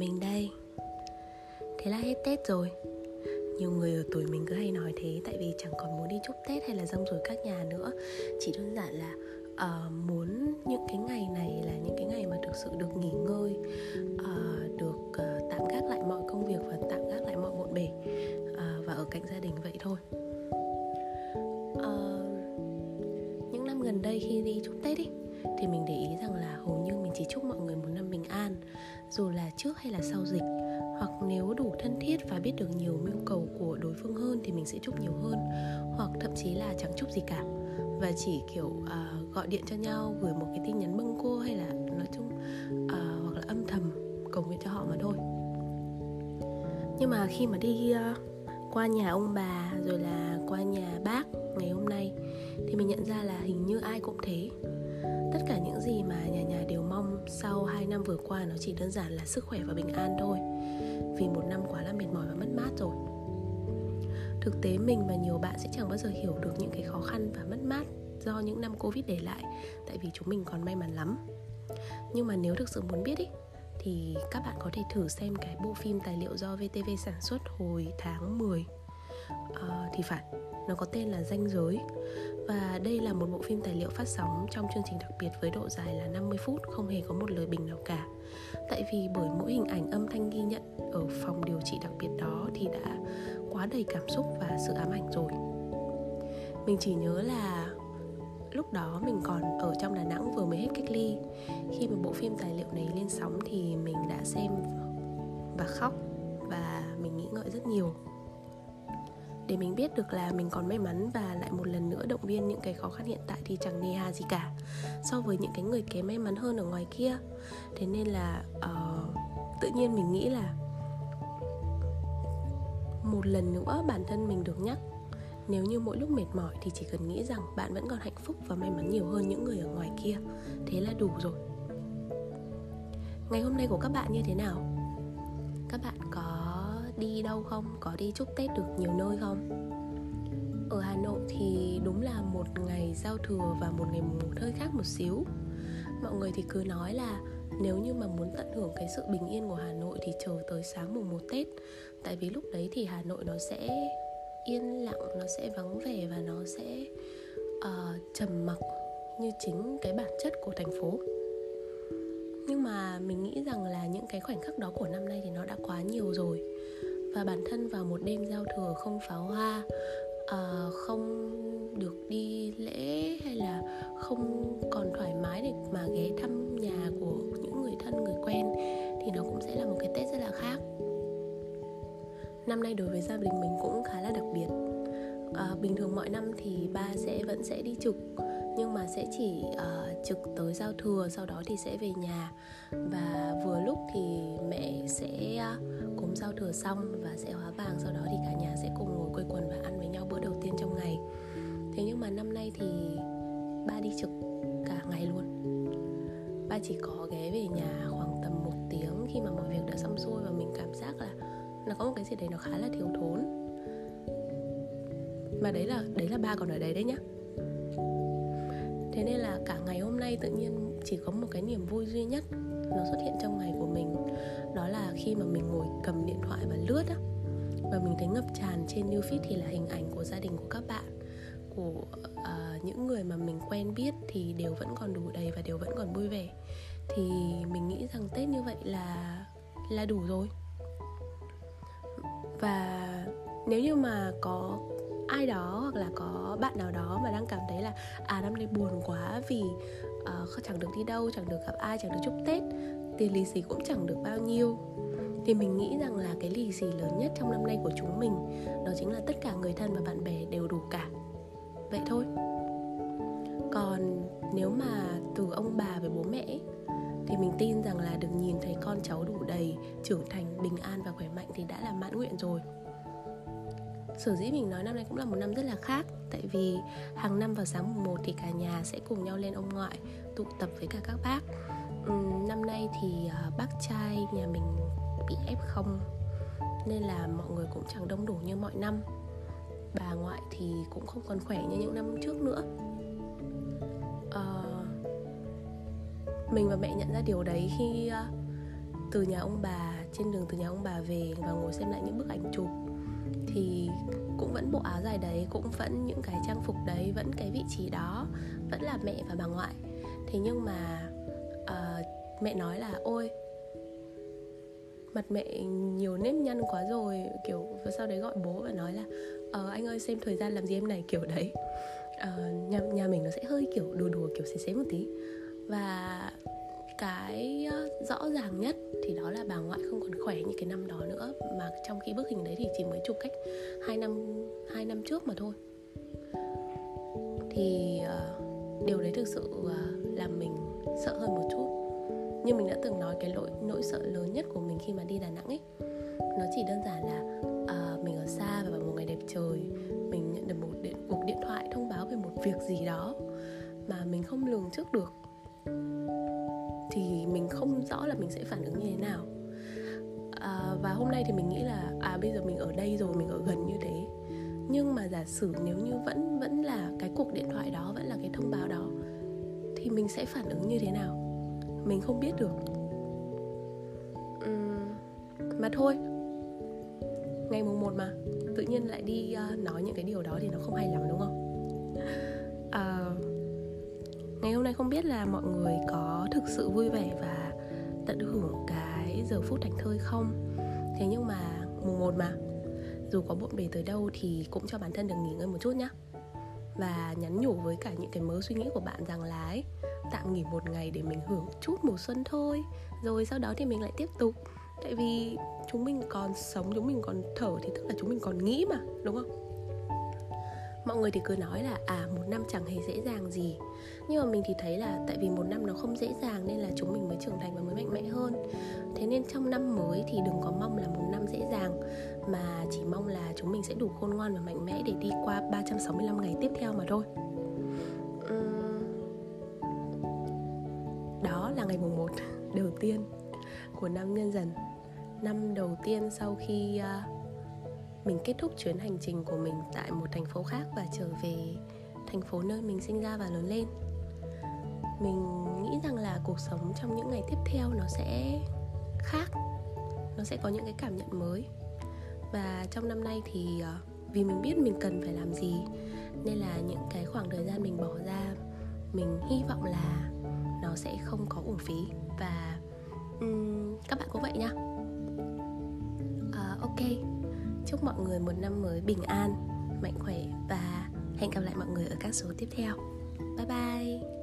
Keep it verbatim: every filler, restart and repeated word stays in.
mình đây. Thế là hết Tết rồi. Nhiều người ở tuổi mình cứ hay nói thế, tại vì chẳng còn muốn đi chúc Tết hay là rong ruổi các nhà nữa. Chỉ đơn giản là uh, muốn những cái ngày này là những cái ngày mà thực sự được nghỉ ngơi, uh, Được uh, tạm gác lại mọi công việc và tạm gác lại mọi bộn bề, uh, và ở cạnh gia đình vậy thôi. uh, Những năm gần đây khi đi chúc Tết ý, thì mình để ý rằng là hầu như mình chỉ chúc mọi người một năm bình an, dù là trước hay là sau dịch. Hoặc nếu đủ thân thiết và biết được nhiều mưu cầu của đối phương hơn thì mình sẽ chúc nhiều hơn. Hoặc thậm chí là chẳng chúc gì cả, và chỉ kiểu uh, gọi điện cho nhau, gửi một cái tin nhắn mừng cô, hay là nói chung uh, hoặc là âm thầm cầu nguyện cho họ mà thôi. Nhưng mà khi mà đi uh, qua nhà ông bà rồi là qua nhà bác ngày hôm nay thì mình nhận ra là hình như ai cũng thế. Tất cả những gì mà nhà nhà đều mong sau hai năm vừa qua nó chỉ đơn giản là sức khỏe và bình an thôi. Vì một năm quá là mệt mỏi và mất mát rồi. Thực tế mình và nhiều bạn sẽ chẳng bao giờ hiểu được những cái khó khăn và mất mát do những năm Covid để lại, tại vì chúng mình còn may mắn lắm. Nhưng mà nếu thực sự muốn biết ý, thì các bạn có thể thử xem cái bộ phim tài liệu do vê tê vê sản xuất hồi tháng mười uh, thì phải. Nó có tên là Ranh Giới. Và đây là một bộ phim tài liệu phát sóng trong chương trình đặc biệt với độ dài là năm mươi phút, không hề có một lời bình nào cả. Tại vì bởi mỗi hình ảnh âm thanh ghi nhận ở phòng điều trị đặc biệt đó thì đã quá đầy cảm xúc và sự ám ảnh rồi. Mình chỉ nhớ là lúc đó mình còn ở trong Đà Nẵng, vừa mới hết cách ly. Khi mà bộ phim tài liệu này lên sóng thì mình đã xem và khóc, và mình nghĩ ngợi rất nhiều để mình biết được là mình còn may mắn, và lại một lần nữa động viên những cái khó khăn hiện tại thì chẳng nề hà gì cả so với những cái người kém may mắn hơn ở ngoài kia. Thế nên là uh, tự nhiên mình nghĩ là một lần nữa bản thân mình được nhắc, nếu như mỗi lúc mệt mỏi thì chỉ cần nghĩ rằng bạn vẫn còn hạnh phúc và may mắn nhiều hơn những người ở ngoài kia, thế là đủ rồi. Ngày hôm nay của các bạn như thế nào? Các bạn có đi đâu không? Có đi chúc Tết được nhiều nơi không? Ở Hà Nội thì đúng là một ngày giao thừa và một ngày mùng một hơi khác một xíu. Mọi người thì cứ nói là nếu như mà muốn tận hưởng cái sự bình yên của Hà Nội thì chờ tới sáng mùng một Tết. Tại vì lúc đấy thì Hà Nội nó sẽ yên lặng, nó sẽ vắng vẻ và nó sẽ uh, trầm mặc như chính cái bản chất của thành phố. Nhưng mà mình nghĩ rằng là những cái khoảnh khắc đó của năm nay thì nó đã quá nhiều rồi. Và bản thân vào một đêm giao thừa không pháo hoa, uh, không được đi lễ, hay là không còn thoải mái để mà ghé thăm nhà của những người thân, người quen, thì nó cũng sẽ là một cái Tết rất là khác. Năm nay đối với gia đình mình cũng khá là đặc biệt. uh, Bình thường mọi năm thì ba sẽ vẫn sẽ đi trực, nhưng mà sẽ chỉ uh, trực tới giao thừa, sau đó thì sẽ về nhà. Và vừa lúc thì mẹ sẽ uh, cúng giao thừa xong và sẽ hóa vàng, sau đó thì cả nhà sẽ cùng ngồi quây quần và ăn với nhau bữa đầu tiên trong ngày. Thế nhưng mà năm nay thì ba đi trực cả ngày luôn. Ba chỉ có ghé về nhà khoảng tầm một tiếng khi mà mọi việc đã xong xuôi, và mình cảm giác là nó có một cái gì đấy nó khá là thiếu thốn. Mà đấy là, đấy là ba còn ở đấy đấy nhá. Thế nên là cả ngày hôm nay tự nhiên chỉ có một cái niềm vui duy nhất nó xuất hiện trong ngày của mình. Đó là khi mà mình ngồi cầm điện thoại và lướt á, và mình thấy ngập tràn trên new feed thì là hình ảnh của gia đình của các bạn, của uh, những người mà mình quen biết thì đều vẫn còn đủ đầy và đều vẫn còn vui vẻ. Thì mình nghĩ rằng Tết như vậy là là đủ rồi. Và nếu như mà có ai đó hoặc là có bạn nào đó mà đang cảm thấy là à năm nay buồn quá vì uh, chẳng được đi đâu, chẳng được gặp ai, chẳng được chúc Tết, tiền lì xì cũng chẳng được bao nhiêu, thì mình nghĩ rằng là cái lì xì lớn nhất trong năm nay của chúng mình đó chính là tất cả người thân và bạn bè đều đủ cả. Vậy thôi. Còn nếu mà từ ông bà với bố mẹ ấy, thì mình tin rằng là được nhìn thấy con cháu đủ đầy, trưởng thành, bình an và khỏe mạnh thì đã là mãn nguyện rồi. Sở dĩ mình nói năm nay cũng là một năm rất là khác, tại vì hàng năm vào sáng mùng một thì cả nhà sẽ cùng nhau lên ông ngoại, tụ tập với cả các bác. uhm, Năm nay thì uh, bác trai nhà mình bị ép không, nên là mọi người cũng chẳng đông đủ như mọi năm. Bà ngoại thì cũng không còn khỏe như những năm trước nữa. uh, Mình và mẹ nhận ra điều đấy khi uh, từ nhà ông bà trên đường từ nhà ông bà về và ngồi xem lại những bức ảnh chụp thì cũng vẫn bộ áo dài đấy, cũng vẫn những cái trang phục đấy, vẫn cái vị trí đó, vẫn là mẹ và bà ngoại. Thế nhưng mà uh, mẹ nói là ôi, mặt mẹ nhiều nếp nhăn quá rồi, kiểu sau đấy gọi bố và nói là ờ, anh ơi xem thời gian làm gì em này, kiểu đấy. uh, nhà, nhà mình nó sẽ hơi kiểu đùa đùa, kiểu xế xế một tí. Và cái rõ ràng nhất thì đó là bà ngoại không còn khỏe như cái năm đó nữa, mà trong khi bức hình đấy thì chỉ mới chụp cách hai năm, hai năm trước mà thôi. Thì uh, điều đấy thực sự uh, làm mình sợ hơn một chút. Như mình đã từng nói, cái lỗi, nỗi sợ lớn nhất của mình khi mà đi Đà Nẵng ấy, nó chỉ đơn giản là uh, mình ở xa và vào một ngày đẹp trời, mình nhận được một điện, cuộc điện thoại thông báo về một việc gì đó mà mình không lường trước được, thì mình không rõ là mình sẽ phản ứng như thế nào. à, Và hôm nay thì mình nghĩ là à bây giờ mình ở đây rồi, mình ở gần như thế. Nhưng mà giả sử nếu như vẫn vẫn là cái cuộc điện thoại đó, vẫn là cái thông báo đó, thì mình sẽ phản ứng như thế nào? Mình không biết được. uhm, Mà thôi, ngày mùng một mà, tự nhiên lại đi uh, nói những cái điều đó thì nó không hay lắm, đúng không? uh, Ngày hôm nay không biết là mọi người có thực sự vui vẻ và tận hưởng cái giờ phút thảnh thơi không? Thế nhưng mà mùng một mà, dù có bộn bề tới đâu thì cũng cho bản thân được nghỉ ngơi một chút nhá. Và nhắn nhủ với cả những cái mớ suy nghĩ của bạn rằng là ấy, tạm nghỉ một ngày để mình hưởng chút mùa xuân thôi, rồi sau đó thì mình lại tiếp tục. Tại vì chúng mình còn sống, chúng mình còn thở thì tức là chúng mình còn nghĩ mà, đúng không? Mọi người thì cứ nói là à một năm chẳng hề dễ dàng gì. Nhưng mà mình thì thấy là tại vì một năm nó không dễ dàng nên là chúng mình mới trưởng thành và mới mạnh mẽ hơn. Thế nên trong năm mới thì đừng có mong là một năm dễ dàng, mà chỉ mong là chúng mình sẽ đủ khôn ngoan và mạnh mẽ để đi qua ba trăm sáu mươi lăm ngày tiếp theo mà thôi. uhm... Đó là ngày mùng một đầu tiên của năm Nhâm Dần. Năm đầu tiên sau khi uh, mình kết thúc chuyến hành trình của mình tại một thành phố khác và trở về thành phố nơi mình sinh ra và lớn lên. Mình nghĩ rằng là cuộc sống trong những ngày tiếp theo nó sẽ khác, nó sẽ có những cái cảm nhận mới. Và trong năm nay thì vì mình biết mình cần phải làm gì, nên là những cái khoảng thời gian mình bỏ ra, mình hy vọng là nó sẽ không có uổng phí. Và um, các bạn cũng vậy nha. uh, Ok, chúc mọi người một năm mới bình an, mạnh khỏe và hẹn gặp lại mọi người ở các số tiếp theo. Bye bye.